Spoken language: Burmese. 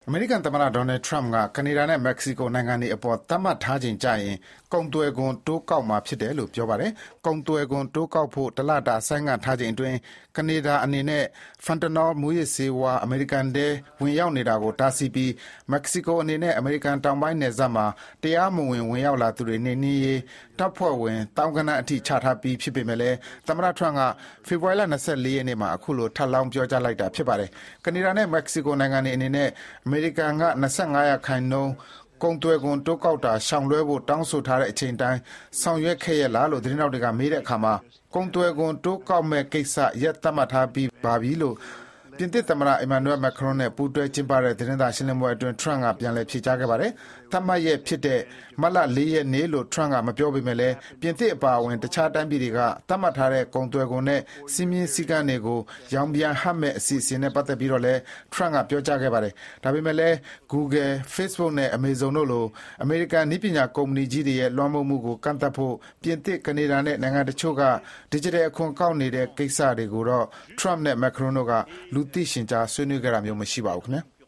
အမေရိကန်သမ္မတ Donald Trump ကကနေဒါနဲ့မက္ကဆီကိုနိုင်ငံတွေအပေါ်သတ်မှတ်ထားချိန်ကျရင်ကုန်သွယ်ခွန်တိုးကောက်မှာဖြစ်တယ်လို့ပြောပါတယ်။ကုန်သွယ်ခွန်တိုးကောက်ဖို့တလတာဆိုင်းငံ့ထားချိန်အတွင်းကနေဒါအနေနဲ့ Fentanyl မူးယစ်ဆေးဝါးအမေရိကန်ထဲဝင်ရောက်နေတာကိုတားဆီးပြီးမက္ကဆီကိုအနေနဲ့အမေရိကန်တောင်ပိုင်းနယ်စပ်မှာတရားမဝင်ဝင်ရောက်လာသူတွေနှိမ်နင်းရေးတပ်ဖွဲ့ဝင်သောင်းဂဏန်းအထိချထားပြီးဖြစ်ပေမဲ့လည်းသမ္မတ Trump ကဖေဖော်ဝါရီလ24ရက်နေ့မှာအခုလိုထပ်လောင်းပြောကြားလိုက်တာဖြစ်ပါတယ်။ကနေဒါနဲ့မက္ကဆီကိုနိုင်ငံတွေအနေနဲ့အမေရိကန်က25%ကုန်သွယ်ခွန်တိုးကောက်တာရှောင်လွှဲဖို့တောင်းဆိုထားတဲ့အချိန်တိုင်းဆောင်ရွက်ခဲ့ရလားလို့သတင်းတောက်တွေကမေးတဲ့အခါမှာကုန်သွယ်ခွန်တိုးကောက်မဲ့ကိစ္စရက်သတ်မှတ်ထားပြီးပါပြီလို့ပြင်သစ်သမ္မတ Emmanuel Macron နဲ့ပူးတွဲကျင်းပတဲ့သတင်းစာရှင်းလင်းပွဲအတွင်း Trump ကပြန်လည်ဖြေကြားခဲ့ပါတယ်။သတ်မှတ်ရက်ဖြစ်တဲ့မတ်လ4ရက်နေ့လို့ Trump ကမပြောပေမဲ့လည်းပြင်သစ်အပါအဝင်တခြားတိုင်းပြည်တွေကသတ်မှတ်ထားတဲ့ကုန်သွယ်ခွန်နဲ့စီးမြင့်စည်းကမ်းတွေကိုရောင်ပြန်ဟပ်မဲ့အစီအစဉ်နဲ့ပတ်သက်ပြီးတော့လည်း Trump ကပြောကြားခဲ့ပါတယ်။ဒါပေမဲ့လည်း Google, Facebook နဲ့ Amazon တို့လိုအမေရိကန်နည်းပညာကုမ္ပဏီကြီးတွေရဲ့လွှမ်းမိုးမှုကိုကန့်သတ်ဖို့ပြင်သစ်၊ကနေဒါနဲ့နိုင်ငံတချို့က Digital အခွန်ကောက်နေတဲ့ကိစ္စတွေကိုတော့ Trump နဲ့ Macron တို့ကလူသိရှင်ကြားဆွေးနွေးခဲ့တာမျိုးမရှိပါဘူးခင်ဗျာ။